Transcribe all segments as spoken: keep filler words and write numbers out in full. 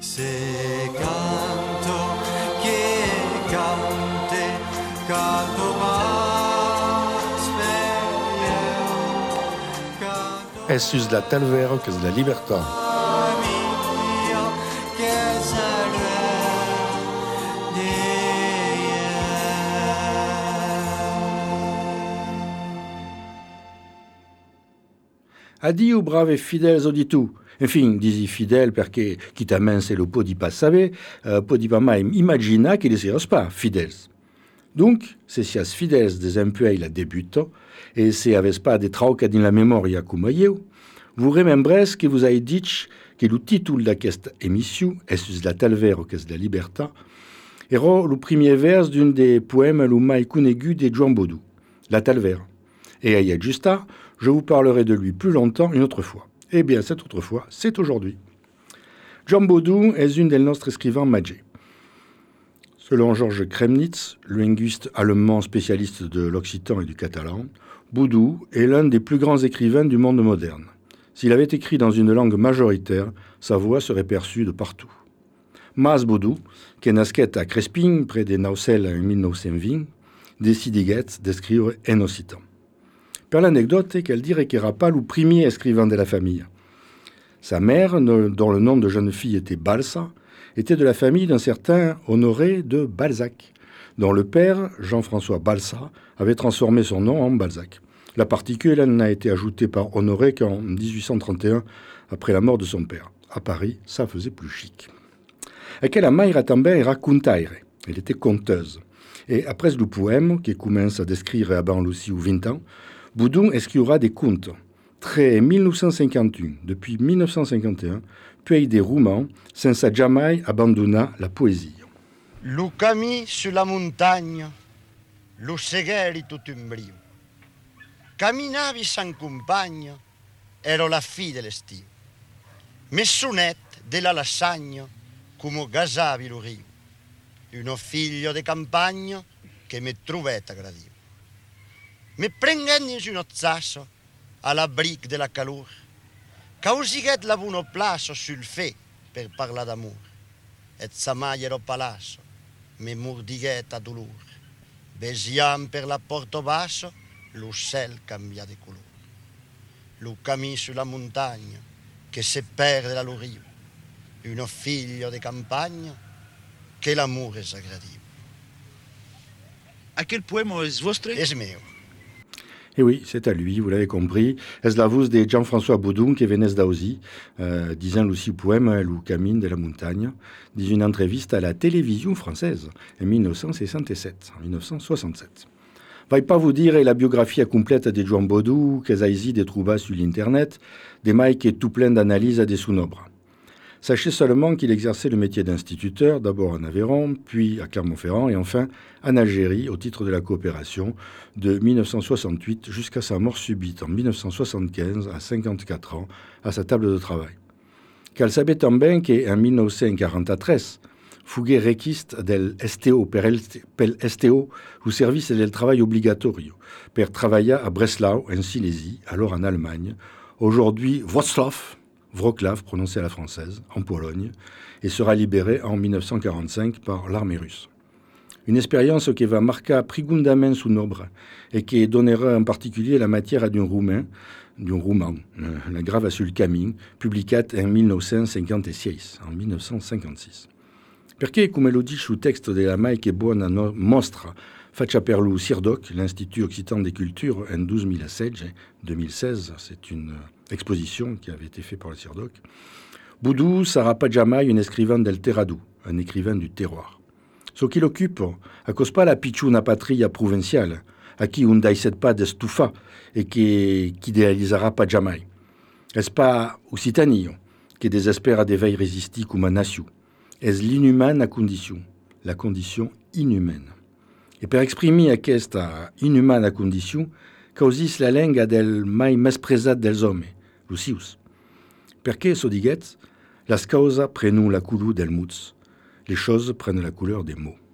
Se canto che cante, canto más bello, canto Essus la talvero que la libertà. mio che salve Dio. Addio bravi fidèles auditu. Enfin, disi fidèles perché chi tamen se lo podi pas saber, uh, podi pas mai imagina che li seros pas fidèles. Donc, se sias fidèles des empuei la debuto, et se aves pas de trauca din la memoria cum eu, vous remembres que vous avez dit que le títol d'aquesta émission, Essus la talvero que la libertà, era le premier vers d'un des poèmes le mai conegu de Joan Bodou, La Talvera. Et à justa, je vous parlerai de lui plus longtemps une autre fois. Eh bien, cette autre fois, c'est aujourd'hui. Joan Bodou est une des nostres écrivains magés. Selon Georges Kremnitz, linguiste allemand spécialiste de l'occitan et du catalan, Bodou est l'un des plus grands écrivains du monde moderne. S'il avait écrit dans une langue majoritaire, sa voix serait perçue de partout. Mas Bodou, qui nasquet à Crespin, près de Naucel en dix-neuf cent vingt, décidiguet d'écrire en occitan. Per l'anecdote qu'elle dirait qu'il n'era pas le premier écrivain de la famille. Sa mère, dont le nom de jeune fille était Balsa, était de la famille d'un certain Honoré de Balzac, dont le père, Jean-François Balsa, avait transformé son nom en Balzac. La particule, elle n'a été ajoutée par Honoré qu'en dix-huit cent trente et un, après la mort de son père. À Paris, ça faisait plus chic. Aquella Mayra também era contaire. Elle était conteuse. Et après le poème, qui commence à décrire avant Lucie ou vingt ans, Bodou escriura des contes. Très dix-neuf cent cinquante et un, depuis dix-neuf cent cinquante et un, puis des romans, senza jamais abandonner la poésie. Lo camí sur la montagne, lo segueri tutto in brio. Camminavi san compagno, ero la fille de l'estiu. Messonette della lasagna, come gasavi lo rio. Uno figlio de campagna che mi trovetta gradivo. Mi prendendo su uno zasso alla brique della calore, causighet l'avuno plasso sul fe per parlare d'amore. Et sa maglia ero palazzo, mi mordighet a dolore. Besiam per la porto basso, lo ciel cambia di colore. Lo cammin sulla montagna, che se perde la rio. Uno figlio di campagna, che l'amore è sagradivo. À quel poème est vostre? Es mio. Et oui, c'est à lui, vous l'avez compris. Es la voix de Jean-François Bodou qui venait d'Ausy, euh, disant aussi poème Le Camino de la Montagne, dans une entreviste à la télévision française en dix-neuf cent soixante-sept. En dix-neuf cent soixante-sept. Vai pas vous dire la biographie complète de Joan Bodou, que vous de trouver sur l'internet, des mailles qui est tout plein d'analyses à des sous-nombres. Sachez seulement qu'il exerçait le métier d'instituteur, d'abord en Aveyron, puis à Clermont-Ferrand et enfin en Algérie au titre de la coopération de dix-neuf cent soixante-huit jusqu'à sa mort subite en dix-neuf cent soixante-quinze à cinquante-quatre ans à sa table de travail. Qu'elle savait também qu'en dix-neuf cent quarante-trois, fugué requiste del S T O per el S T O, au service del travail obligatorio, per travailler à Breslau en Silésie, alors en Allemagne, aujourd'hui Wrocław, Wrocław, prononcé à la française, en Pologne, et sera libéré en dix-neuf cent quarante-cinq par l'armée russe. Une expérience qui va marquer profondément son œuvre et qui donnera en particulier la matière à d'un roumain, d'un roman, La Grava sul Camin, publié en dix-neuf cent cinquante-six, en dix-neuf cent cinquante-six. Perché, come lo dice il texte della Mai che buona mostra faccia per lo CIRDOC, l'Institut Occitan des Cultures, en douze mille seize, deux mille seize, c'est une exposition qui avait été faite par le CIRDOC. Bodou sarà pas jamais un écrivain del terrado, un écrivain du terroir. Ce qui l'occupe, à cause pas la picciuna patria provinciale, à qui on daïset pas de stufa et qui, qui idéalisera pas jamais. Est-ce pas Occitanio, qui désespère à des veilles résistiques comme nation? Est l'inhumaine à condition, la condition inhumaine. Et per exprimer aquesta inhumana condition, causis la lenga del mai mespresat dels hommes, Lucius. Perché, so diguet, las causa prenun la couleur del muts, les choses prennent la couleur des mots.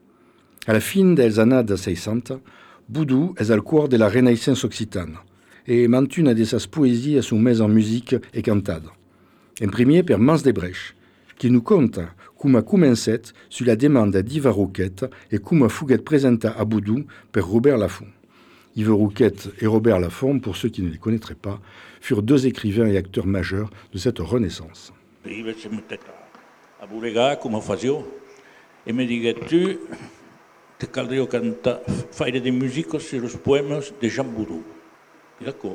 À la fin dels annades seixanta, Bodou est al cor de la Renaissance occitane, et mantuna de sas poesies summes en musique et cantada. En premier per Mans de Brech, che nous conta come ha començat sulla demanda d'Yves Rouquet e come fuguet presenta a Boudou per Robert Laffont. Yves Rouquet et Robert Laffont, pour ceux qui ne les connaîtraient pas, furent deux écrivains et acteurs majeurs de cette Renaissance. Yves se mettait a buregar come facio e mi digué tu te caldria cantar fare de musica sur los poemes de Jean Boudou. D'accord.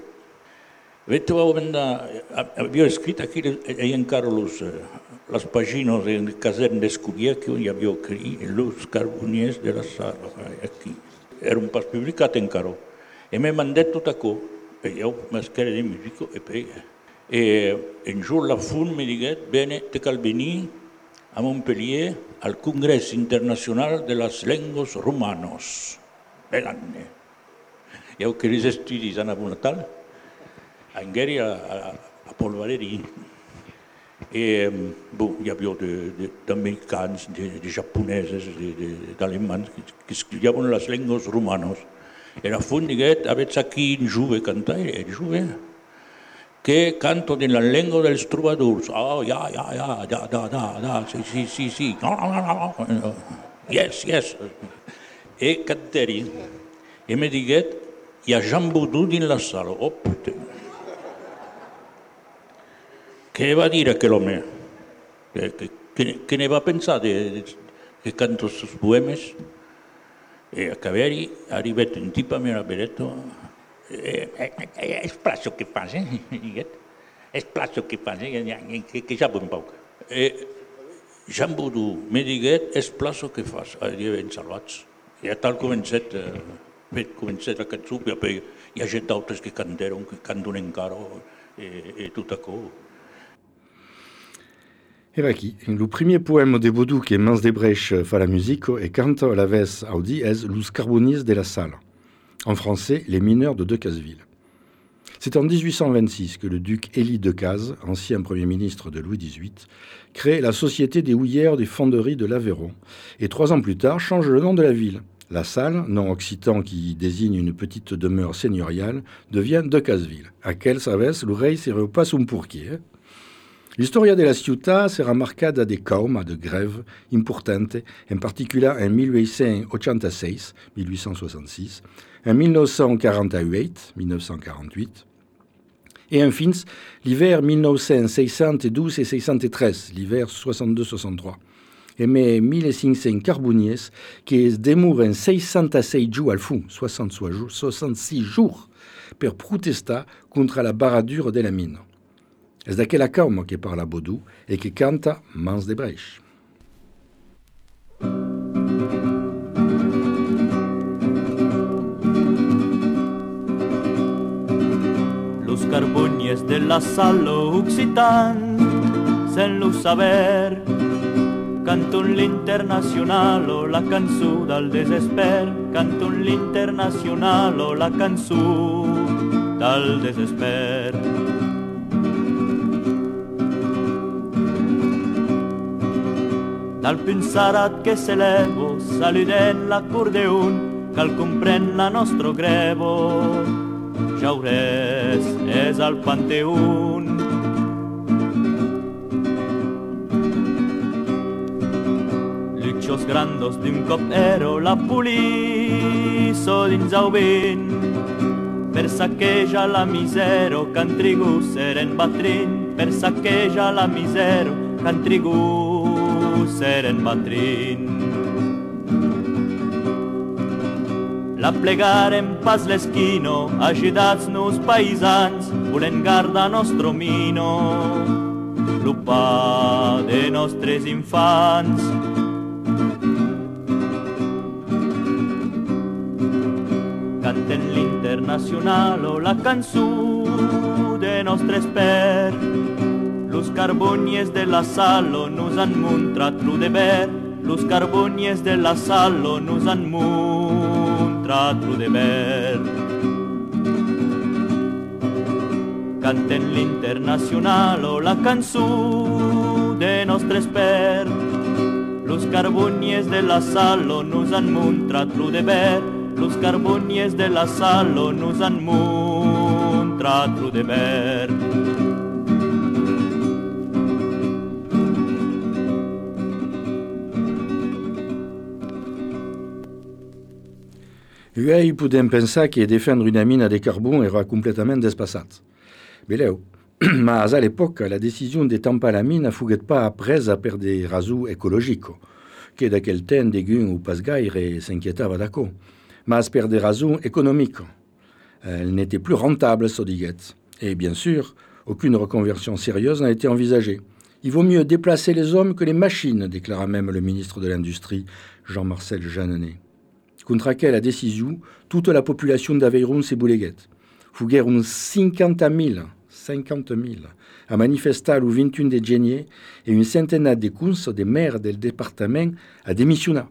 Avevo scritto qui e encara los las páginas en el caserno de Escurier que yo había escrito los carboniers de la sala aquí. Era un pas publicato encara. E mi hanno detto tutto e io mi schiere di musica e poi e un giorno la F U N mi dice bene te cal venir a Montpellier al Congresso Internacional de las Lenguas Romanos. Bell'anno. Io che li studi a Natal a Ingeri a, a, a Paul Valéry. Et bon, il y avait d'Américains, de, de Japonais, d'Allemands qui studiaient les langues romanes. Et la F U N dit, avete aquí un jove cantare, un jove che canto nella lingua del troubadours. Oh, yeah, yeah, yeah, da, da, da, da, sì, sì, sì, sì. No, no, no, no. Yes, yes. E canteri. E mi dice, il y a Jean Boudou nella sala. Oh, putain. Che va a dire che l'uomo? Che, che, che ne va a pensare che canto questi poemi? E a Caveri è arrivato un tipo a me e mi ha detto è spazio che fa, è spazio che fa, che già un po'. E Jean Boudou mi dice è spazio che fa, e ben salvati. E a tal cominciato a canzone, e poi hi ha gent d'altres che cantano, che cantano encara e, e tutto cosa. Et aquí, le premier poème de Boudou que Mans Desbrèches fa la musique et canta a la vez audi es Los Carboniers de la Salle. En français, les mineurs de Decazeville. C'est en dix-huit cent vingt-six que le duc Élie Decazes, ancien premier ministre de Louis dix-huit, crée la Société des houillères des fonderies de l'Aveyron et trois ans plus tard change le nom de la ville. La Salle, nom occitan qui désigne une petite demeure seigneuriale, devient Decazeville. Aquel sabes, le rei se repasse un pourquier. L'historia de la ciutat sera marcada de cauma, de grèves importantes, en particulier en mille huit cent soixante-seize, mille huit cent soixante-six, en mille neuf cent quarante-huit, mille neuf cent quarante-huit, et enfin l'hiver mille neuf cent soixante-douze et soixante-treize, l'hiver soixante-deux soixante-trois. Et mais mille cinq cents carboniers qui es demourent soixante-seize jours al fond, soixante-six jours, per protestar contre la baradure de la mine. Es d'aquella cauma que parla Boudou et que canta Mans Desbrèches. Los carboniers de la Salle occitan, sen lo saber, canton l'internazional la cançó del desesper, canton l'internazional la cançó del desesper. Dal pensarat que s'elevo, saluden l'acordeon, cal compren la nostro grevo. Jaurès és al Panteón. Luccios grandos d'un cop ero la poliso dins au vent, per saquejar la misero qu'han trigut seren batrin, per saquejar la misero qu'han trigut seren batrin. La plegarem pas l'esquino, agidats nos paisans, volent guardar nostro mino, lo pa de nostres infants. Canten l'internacional o la cançó de nostre esper. Los carboniers de la Salle nos han montrat lo deber, los carboniers de la Salle nos han montrat lo deber. Canten l'internacional o la cançó de nostre esper. Los carboniers de la Salle nos han montrat lo deber, los carboniers de la Salle nos han montrat lo deber. Uei podem pensar que defendre una mina de carbon era completament despassat. Beleu, mas a l'època la decision de tampar la mina foguet pas presa per de raso ecologico, que d'aquel temps degun ou pas gaire s'inquietava d'aco, mas per de raso economico. Elle n'était plus rentable, so diguet. Et bien sûr, aucune reconversion sérieuse n'a été envisagée. Il vaut mieux déplacer les hommes que les machines, déclara même le ministre de l'Industrie, Jean-Marcel Jeannenet. Contre la décision, toute la population d'Aveyron s'ébouleguet. Foguèrent uns cinquanta mille, cinquante mille, à manifestar le vingt et un de juillet et une centenaire de cons des maires del département à démissionner.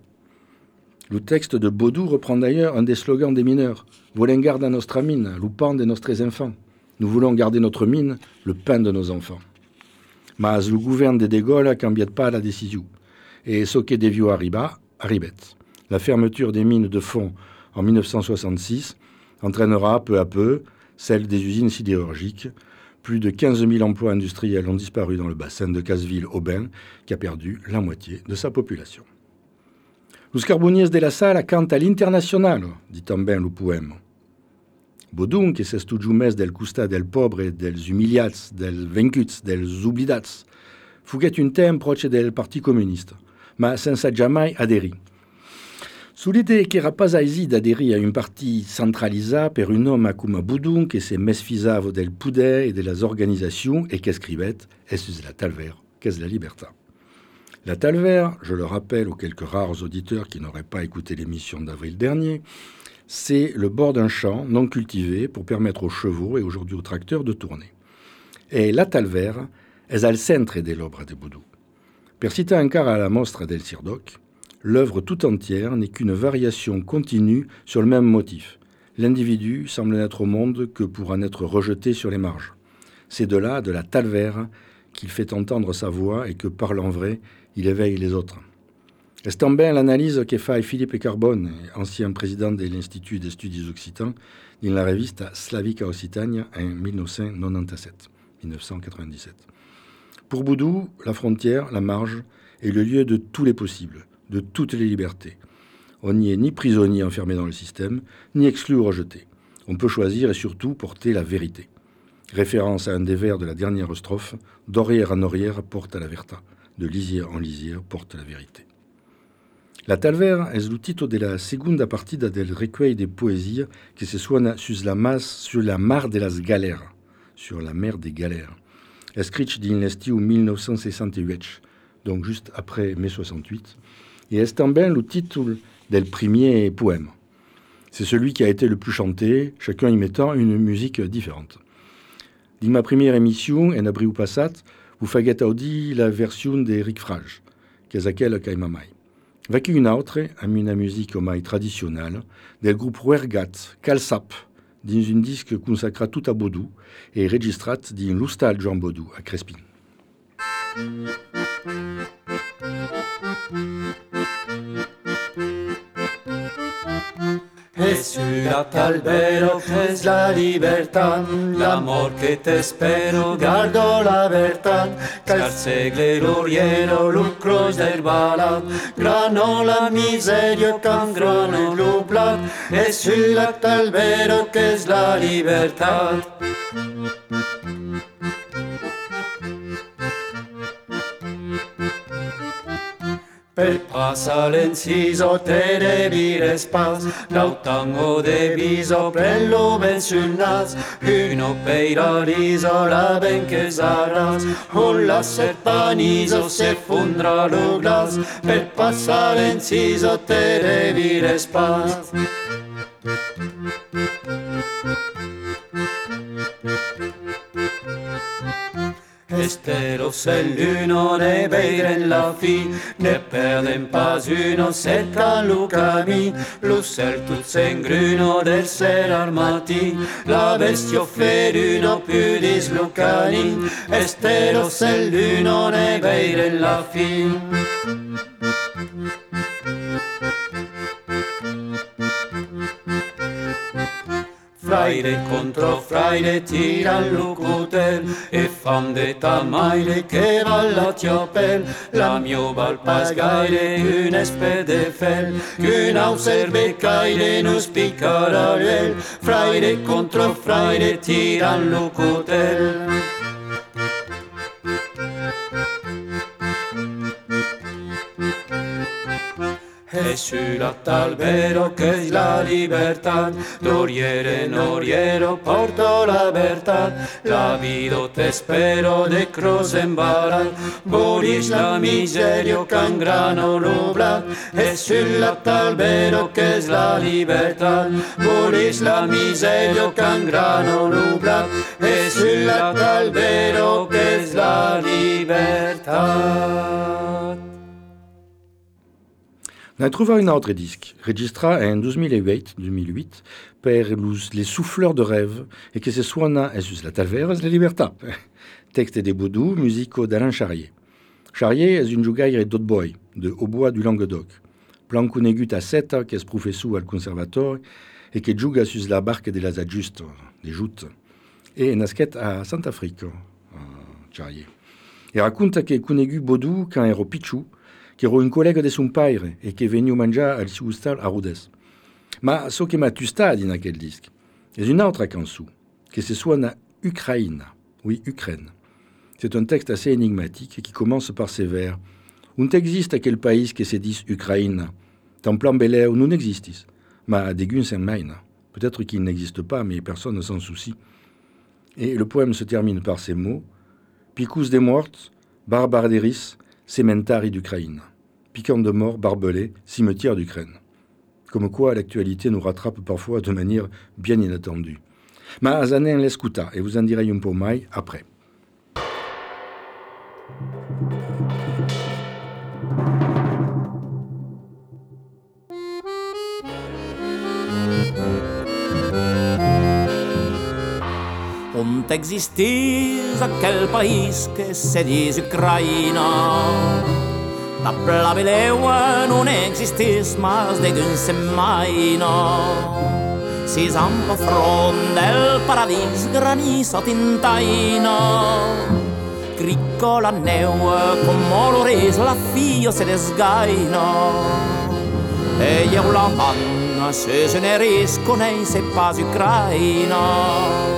Le texte de Baudou reprend d'ailleurs un des slogans des mineurs. « Volen garda nostra mine, le pain de nostres enfants. Nous voulons garder notre mine, le pain de nos enfants. » Mas le gouvernement de De Gaulle ne cambiait pas la décision. Et ce qui devió arriba, arribet. La fermeture des mines de fond en mille neuf cent soixante-six entraînera peu à peu celle des usines sidérurgiques. Plus de quinze mille emplois industriels ont disparu dans le bassin de Casseville-Aubin, qui a perdu la moitié de sa population. Los carboniers de la Sala canta l'international, dit també le poème. Baudou, que s'estudiu més del costat del pobre, dels humiliats, dels vencuts, dels oblidats, foguet un temps proche del Parti comunista, ma sense jamais adhérir. Sous l'idée qu'era pas aisi d'adhérir à un parti centralisé per un homme comme Baudou, que se mesfisava del poder et de las organisations et qu'escrivait « Es la talver, qu'est la libertà ». La talver, je le rappelle aux quelques rares auditeurs qui n'auraient pas écouté l'émission d'avril dernier, c'est le bord d'un champ non cultivé pour permettre aux chevaux et aujourd'hui aux tracteurs de tourner. Et la talver est al centre de l'obra de Baudou. Per citar encore à la mostra del Sirdoc, l'œuvre tout entière n'est qu'une variation continue sur le même motif. L'individu semble n'être au monde que pour en être rejeté sur les marges. C'est de là, de la talver, qu'il fait entendre sa voix et que, parlant vrai, il éveille les autres. C'est também l'analyse que fait Philippe Carbone, ancien président de l'Institut d'Estudis Occitans, dans la revista Slavica Occitania en mille neuf cent quatre-vingt-dix-sept. Pour Baudou, la frontière, la marge, est le lieu de tous les possibles, de toutes les libertés. On n'y est ni prisonnier enfermé dans le système, ni exclu ou rejeté. On peut choisir et surtout porter la vérité. Référence à un des vers de la dernière strophe, d'orière en orière porte la verta, de lisière en lisière porte la vérité. La talver es le titre de la segunda partida del recueil de poésie que se suena sur la, mas, sur la mar de las galères, sur la mer des galères, escrite din l'estiu mille neuf cent soixante-huit, donc juste après mai soixante-huit, et est também le titre del premier poème. C'est celui qui a été le plus chanté, chacun y mettant une musique différente. Dans ma première émission, en abril passat, vous faguet audi la version de Ric Frage, que est aquella caima mai. Vacu une autre, amb una musique mai traditionnelle, del groupe Ruergat, Calsap, dans un disque consacrat tout à Baudou et registrat dans l'hostal Joan Baudou à Crespin. Jesús albero que es la libertad, l'amor que te espero, guardo la verdad, car segle l'oriero, lucros del balat, grano la miseria, can grano l'ublat, Jesús albero que es la libertad. Per passa l'inciso te devi respas, l'autango deviso prello ben sul nas, uno peira riso la ben che sarras, un la serpaniso se fundra lo glas, per passa l'inciso te devi respas. Esteros el l'uno ne veiren la fi, ne perden pas uno cercan lo camí, lo cel tut s'engruno del ser armati, la bestio feruno pudis lo cani, esteros el l'uno ne veiren la fi. fraire contro fraire tiran lo cutel e fan de tamaire che va la tiopel, la mio val pas gaire un espè de fel, che un au serve caire no spiccara l'uel, fraire contro fraire tiran lo cutel. E sull'albero che è la libertà, doriere noriero porto la verità, la vido te spero de croce embarat, boris la miserio can grano nublat, e sull'albero che è la libertà, boris la miserio can grano nublat, e sull'albero che è la libertà. On a trouvé un autre disque, registré en deux mille huit per les souffleurs de rêve et que se suona es la talveres la libertà. Texte de Baudou, musico d'Alain Charrier. Charrier est un jugaire d'Hautbois, de Hautbois du Languedoc. Plan conegut a seta que es professor al conservatori et que juga sus la barca de las adjustes, des joutes. Et nasquet a Sant'Africa, Charrier. Et raconta que conegut Baudou quand ero pitchou, che ero un collega de son père e che veniu mangiar al seu hostal a Rodez. Ma so che m'ha tustat in aquel disc és une autre cançó, que se suona Ucraïna, oui, Ukraine. C'est un texte assez énigmatique qui commence par ces vers. Un existe aquel país que se dis Ucraïna, tant plan beleu non existis, ma degun sen maina. Peut-être qu'il n'existe pas, mais personne ne s'en soucie. Et le poème se termine par ces mots. Picus de morts, barbaderis, Cementari d'Ukraine. Piquant de mort, barbelé, cimetière d'Ukraine. Comme quoi l'actualité nous rattrape parfois de manière bien inattendue. Ma azanen l'escuta et vous en direz un peu mai après. On existís aquel país que se dis Ucraïna. La beleua non existís mas de d'un semaina. Sis am po front del paradís granizo tintaina. Cricco la neua com olores la fio se desgaina. E io la manna se generis con ei se pas Ucraïna.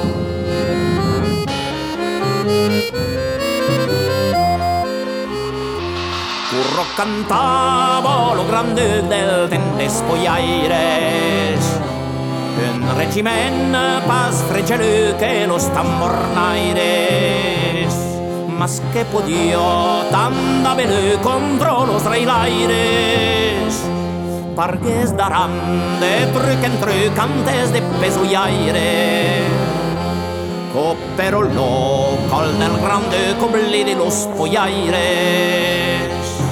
Curro cantava lo grande del tendes poiaires, un regiment pas fregelu que los tambornaires, mas que podio tan da belu contro los reilaires, pargues daran de truc en truc antes de pesuiaire. Oh, pero lo col del grande cobli de los poiaires.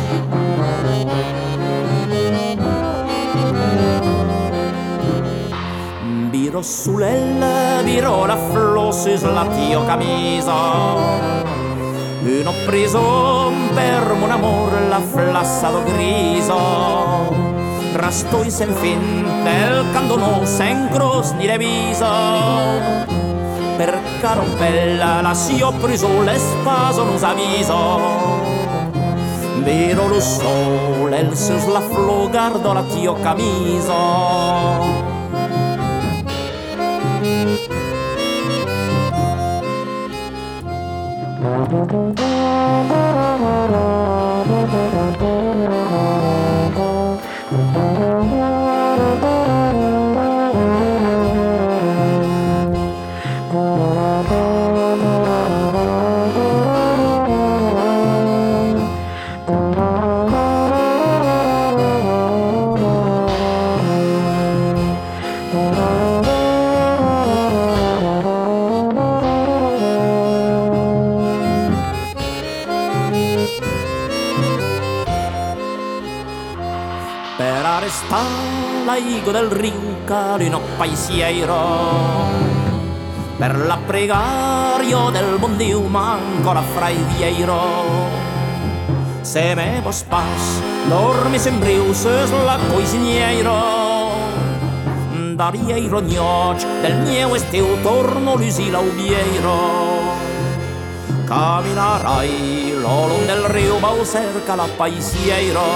Viro sulella, viro la flossus la tio camisa. Un ho preso per mon amor la flassado griso. Rastoi sen fin del candono sen cross ni revisa. Per carompella la si ho preso l'espaso nos aviso. Vero lo sole, il sus la flo, guardo la tio camiso. Per arrestare l'aigo del rinca di un paisiero, per la pregario del buon Dio manco la fraiviero. Se me vos pas, dormi sembriu sus la coisiniero, d'Arieiro Gnoc, del mio esteu torno l'usila ubieiro. Camminarai l'olon del rio bau cerca la paisieiro.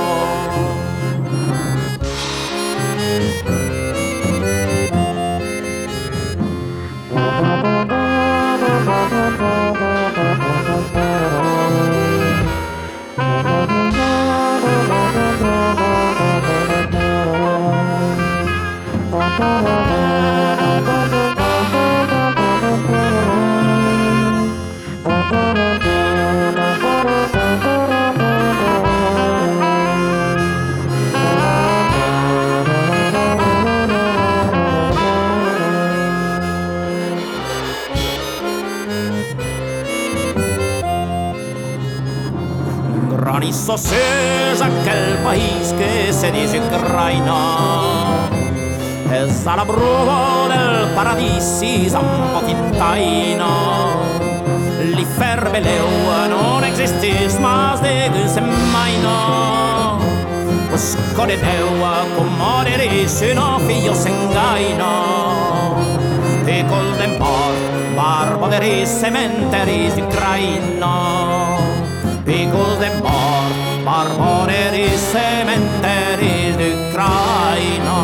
Granizo c'est aquel país que se dice Ucraina. Es a la prova del paradisi un po' tintaina. L'hiver beleu non existeix mas de que se maina. Busco de Déu accomoderis una figlio s'engaina. Picol de mort, barbaderis, cementeris d'Ucraïna. Picol de mort, barbaderis, cementeris d'Ucraïna.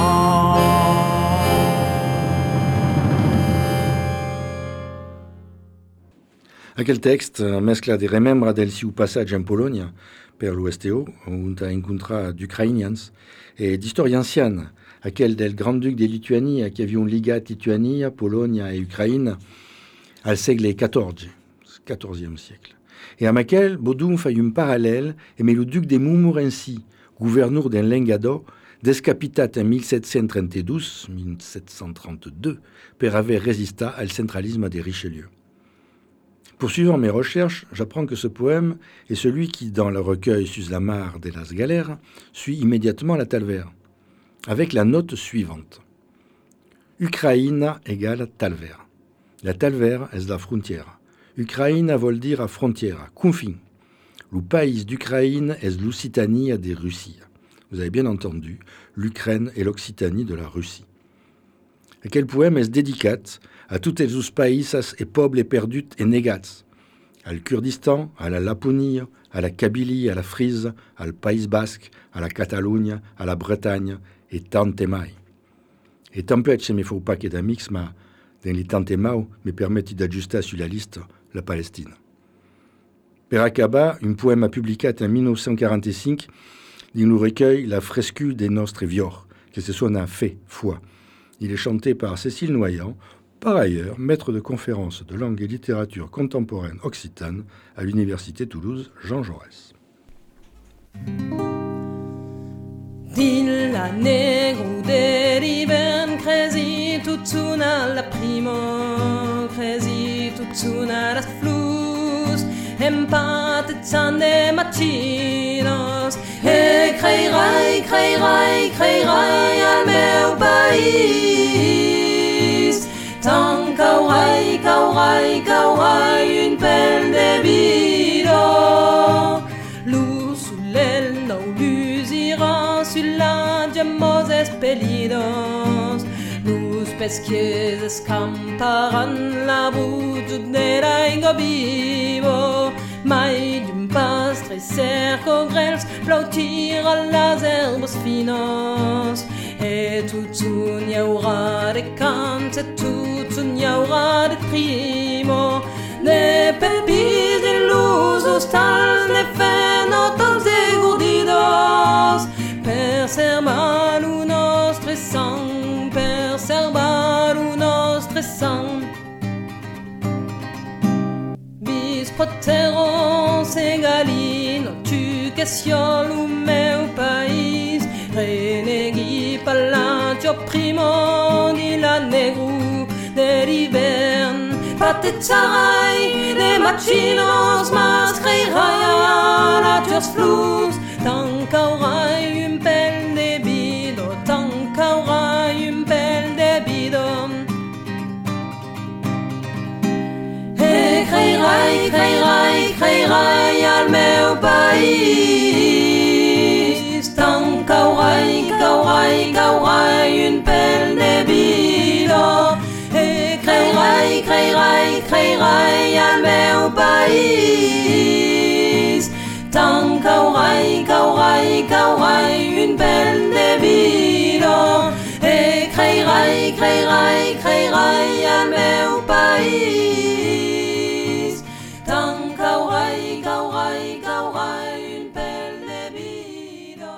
Aquel text mescla de remembra del siu passatge en Polonia per l'U S T O, on a incontra d'Ucraïnians, e d'historia anciana, aquel del Grand-Duc de Lituania che avion ligat Lituania, Polonia e Ucraïna al segle quatorze, quatorzième siècle. Et amb aquel, Bodum fa un parallèle e me lo duc de Montmorency, gouverneur d'un Lengado, descapitat en mille sept cent trente-deux, mille sept cent trente-deux, per haver résistat al centralisme de Richelieu. Poursuivant mes recherches, j'apprends que ce poème est celui qui, dans le recueil Sus la mare de las galères, suit immédiatement la Talver, avec la note suivante. Ucraïna égale Talver. La Talver est la frontière. Ucraïna vol dire a frontiera, confin. Le pays d'Ukraïne est l'Occitanie de Russie. Vous avez bien entendu, l'Ukraine est l'Occitanie de la Russie. Aquel poème est dédicat à tous les pays et peuples perdus et négats, al Kurdistan, à la Laponie, à la Kabylie, à la Frise, al Pays Basque, à la Catalogne, à la Bretagne, et tant et mai. Et tant peut se me faut pas que d'amics, mais dans les tant et mai, me permettent d'ajuster sur la liste la Palestine. Per acabar, un poème publicat en mille neuf cent quarante-cinq, il nous recueille la fresque des nostres viors, que ce soit un fait, foi. Il est chanté par Cécile Noyant, par ailleurs maître de conférences de langue et littérature contemporaine occitane à l'Université Toulouse Jean Jaurès. Dilla negru deriven cresi tutsuna la primo cresi tutsuna las flus empate tsande matinos e creirai creirai creirai al meu país tant caurai caurai caurai une pelle de bido lu sulel no lusira sulla gemoses pelidos lus pesquies escamparan la vujud nera ingo vivo mai d'un pastre cerco grels plautir a las herbes finos et tout un y aura de cants et tout un y aura de primo de pepis de luz hostals de fenotals de gourdidos per serbar un nostre sang per serbar un nostre sang bis proteron segalino tu question o meu país renegui pallantio primo di la negru dell'ivern patezarai de machinos mas creirai la turs flus tant qu'aurai une pelle de bido tant qu'aurai une pelle de bido e creirai creirai creirai al meu país tant qu'aurai qu'aurai qu'aurai une pelle de país. Tant qu'aurai, qu'aurai, qu'aurai une belle devida, e creirai, creirai, creirai al meu país. Tant qu'aurai, qu'aurai, qu'aurai une belle devida.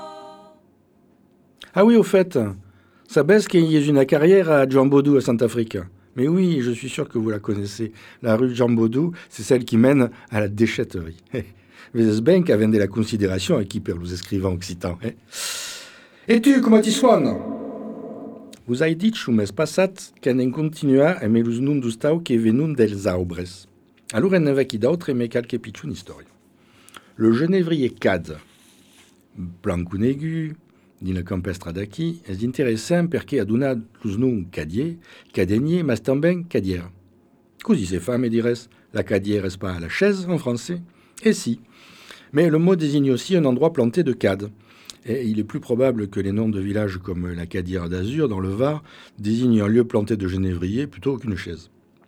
Ah oui, au fait, sabes qu'il y a une carrière à Joan Bodou à Centrafrique. Mais oui, je suis sûr que vous la connaissez. La rue Jean Bodou, c'est celle qui mène à la déchetterie. Vezes ben qu'avende la considération à qui per los escrivants occitans. Eh? Et tu, comment tu suones? Vous avez dit un mes passat qu'en en continua a melus nun d'ustau que venun dels arbres. Alors en avea qui d'autre et me calque pitchun historia. Le genévrier cad, blanc cunegu, din la campestre d'aquí, és interessant perché a donat los noms cadier, cadenier, mas tambien cadière. Così se fa, me dires, la cadière est pas la chaise en français? Et si. Mais le mot désigne aussi un endroit planté de cades. Et il est plus probable que les noms de villages comme la Cadière d'Azur, dans le Var, désignent un lieu planté de genévrier plutôt qu'une chaise.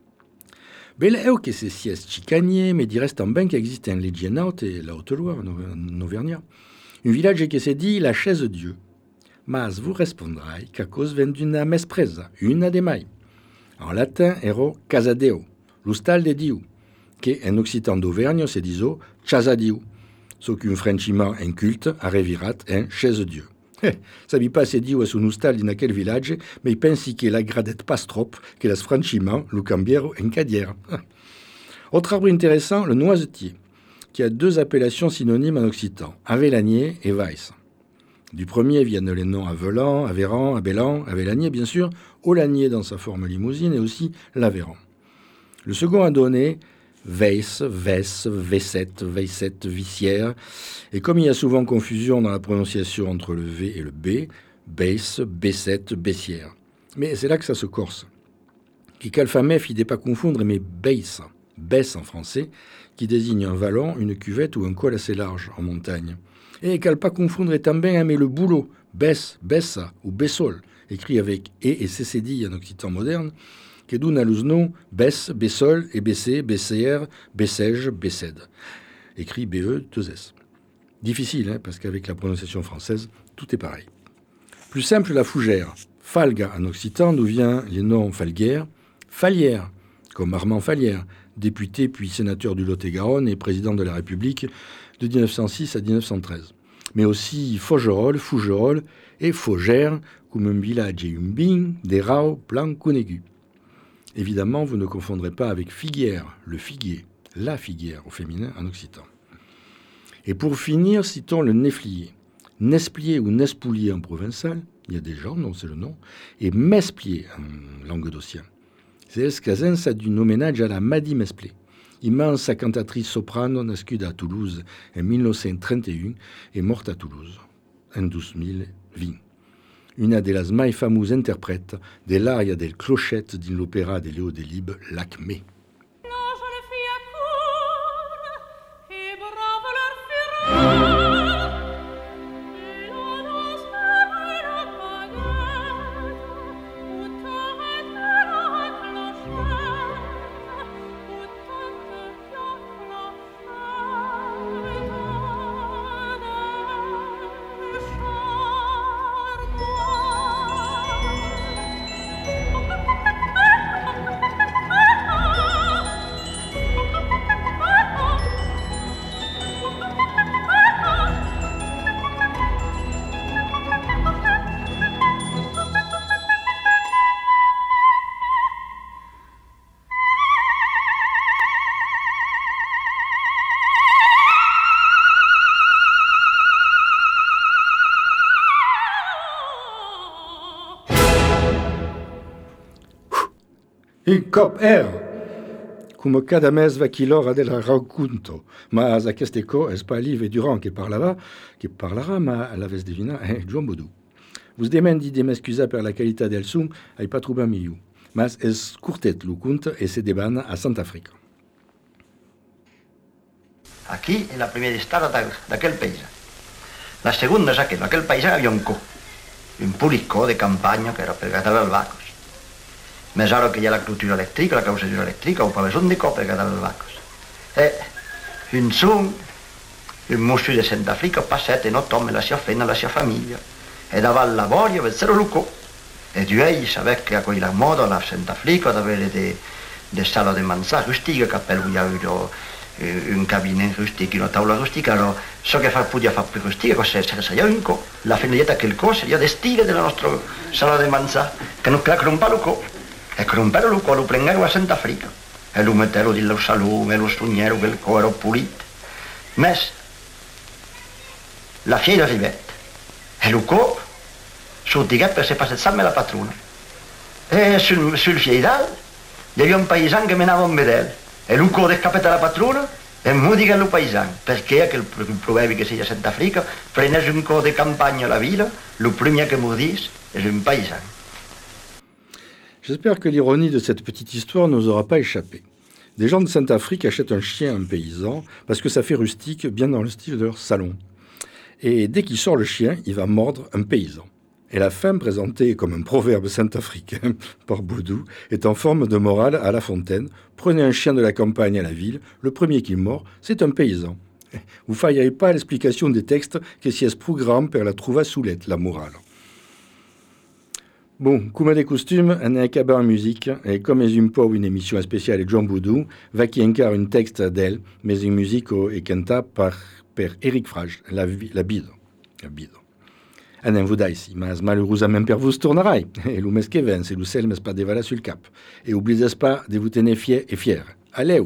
Beleu que se sies chicanier, mais dires tambien qu'existe en Legienaut et la Haute-Loire, en Auvergnat, un village qui se dit la chaise Dieu. Mas vous répondrai qu'à cause ven d'una mespresa, una de mai. En latin, ero casadeo, l'ustal de Dieu, que en occitan d'Auvergne se diso chasa Dieu. So qu'un franchiment inculte a revirat en chaise Dieu. Eh, sabi pas se diu a son ustal din aquel village, mais pensi que la gradet pas trop que las franchiment lo cambiero en cadière. Autre arbre intéressant, le noisetier, qui a deux appellations synonymes en occitan, avellanier et weiss. Du premier viennent les noms Avelan, Aveyran, Abellan, Avellanier bien sûr, Aulanier dans sa forme limousine et aussi l'Aveyran. Le second a donné Weiss, Vesse, Vessette, Veissette, Vissière. Et comme il y a souvent confusion dans la prononciation entre le V et le B, Beiss, Bessette, Bessière. Mais c'est là que ça se corse. Qui calfamef, il n'est pas confondre, mais Beiss, Besse en français, qui désigne un vallon, une cuvette ou un col assez large en montagne. Et qu'elle pas confondre est tambien, mais le boulot, Bess, Bessa ou Bessol, écrit avec E et C C D en occitan moderne, que donne à los noms Bess, Bessol et Bessé, Bessère, Bessège, Bessède. Écrit B E deux S. Difficile, hein, parce qu'avec la prononciation française, tout est pareil. Plus simple, la fougère. Falga en occitan, d'où vient les noms Falguère, Falière, comme Armand Falière, député puis sénateur du Lot-et-Garonne et président de la République de dix-neuf cent six à dix-neuf cent treize. Mais aussi Faugerolles, Fougerolles et Faugère, comme un village et un bing, des rao, plan, conegu. Évidemment, vous ne confondrez pas avec figuière, le figuier, la figuière au féminin en occitan. Et pour finir, citons le néflier. Nesplier ou nespoulier en provençal, il y a des gens dont c'est le nom, et mesplier en languedocien. C'est escasens d'un hommage à la Madi Mesplé, immense cantatrice soprano nascuda à Toulouse en dix-neuf cent trente et un et morte à Toulouse en douze mille vingt. Una de las mai famous interprètes de l'aria del clochette din l'opéra de Léo Delibes, L'Acmé. Un cop er, come cada mes va chilora del racconto, mas aquest eco es pas Live Durand che parlava, che parlarà, ma la vez divina è Joan Bodou. Vos demandi de m'excusa per la qualità del sum, ai pas trobat migliu, mas es curtet lo conte e se deban a Centrafrica. Aquí es la primera estada d'aquel país. La segunda és que en aquell país hi havia un co, un pulicó de campanya que era per catar els vacos. Més ara que hi ha la clotura elèctrica, la causació elèctrica, o pavesón de co per catar els vacos. E un son, un mostro di Sant'Africa passate no tome la sua fena, la sua famiglia, e dava il lavoro verso Lucco. E lui sapeva che a quella moda la Sant'Africa aveva dei de sala di mangiare rustica, che per lui aveva un cabinet rustica, una tavola rustica, allora so che far podia fare più rustica, cosa se io inco, la finalità che il cosa seria del stile della nostra sala di mangiare, che non crea un paluco, e che un paluco lo prendeva a Sant'Africa, e lo metteva di lo salume, lo stugnero, quel cuore pulito. Ma la fiera arrivette, e Lucco sortiga per se passare la patrona. E sul, sul fiedal c'era un paesano che menava un medel, e Lucco decapita la patrona e modica il paesano, perché che il proverbio che sia a Sant'Africa, prendesse un co de campagna alla villa, le premier che mordisse è un paysan. J'espère que l'ironie de cette petite histoire ne nous aura pas échappé. Des gens de Sainte-Afrique achètent un chien à un paysan parce que ça fait rustique, bien dans le style de leur salon. Et dès qu'il sort le chien, il va mordre un paysan. Et la fin, présentée comme un proverbe saint-africain par Baudou, est en forme de morale à La Fontaine. Prenez un chien de la campagne à la ville, le premier qui mord, c'est un paysan. Vous ne faillerez pas à l'explication des textes che si es programme per la trouva soulette, la morale. Bon, come de costume, on est acabar en musique, et comme est un peu une émission spéciale de John Baudou, va qui encar un texte d'elle, mais une musique est cantée par, par Eric Frage, la, la bide. La bide. Anem vous daici, mas malheureusement per vous tornarai, et le mes que ven, c'est le sel mes pas dévala sur le cap. Et oubliez pas de vous tenir fier et fier. Allez!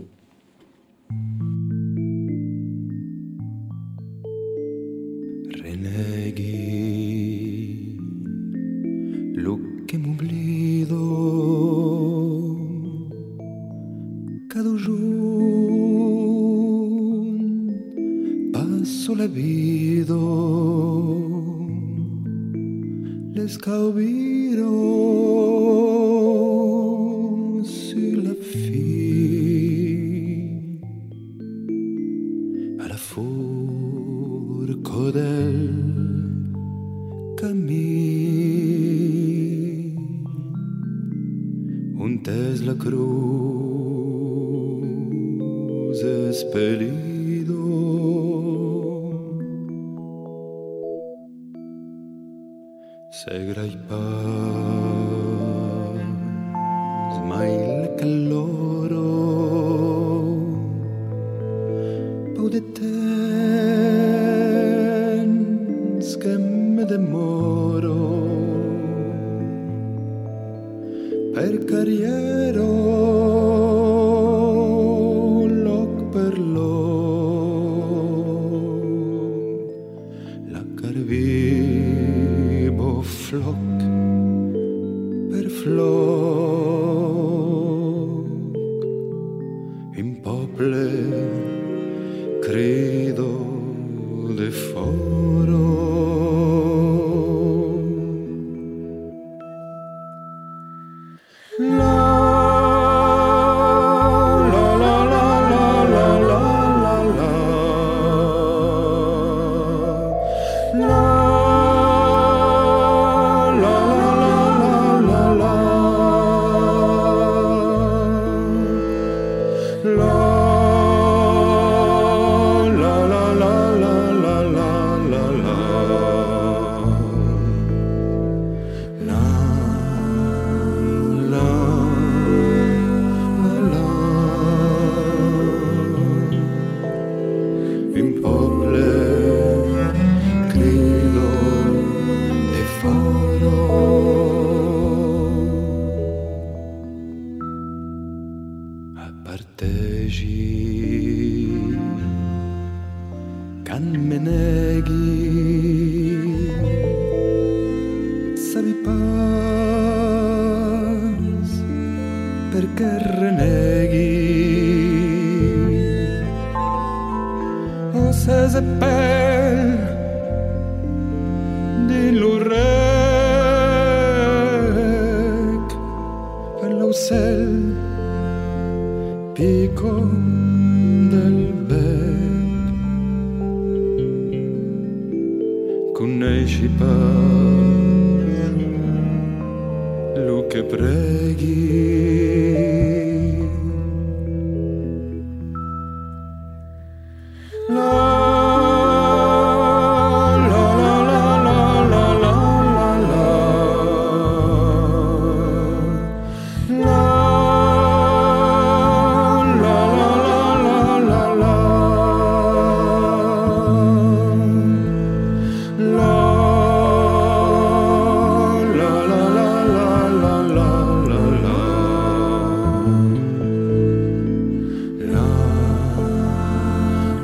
Reneghi, lo que m'oblido, cada junt passo la vida. L'escaubiro sur la fille à la fourque del camí on tes la cruz espelido Segrai paz, mai il caloro, pau de temps che me demoro, per carriero, loc per loc, la carvi. Floc per floc, un poble crido de foro. La la la la la la la la la la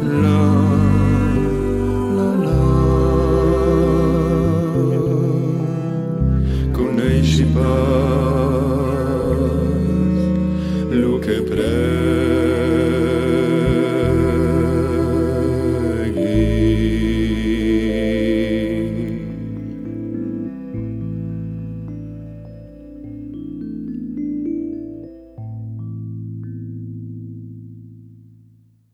love.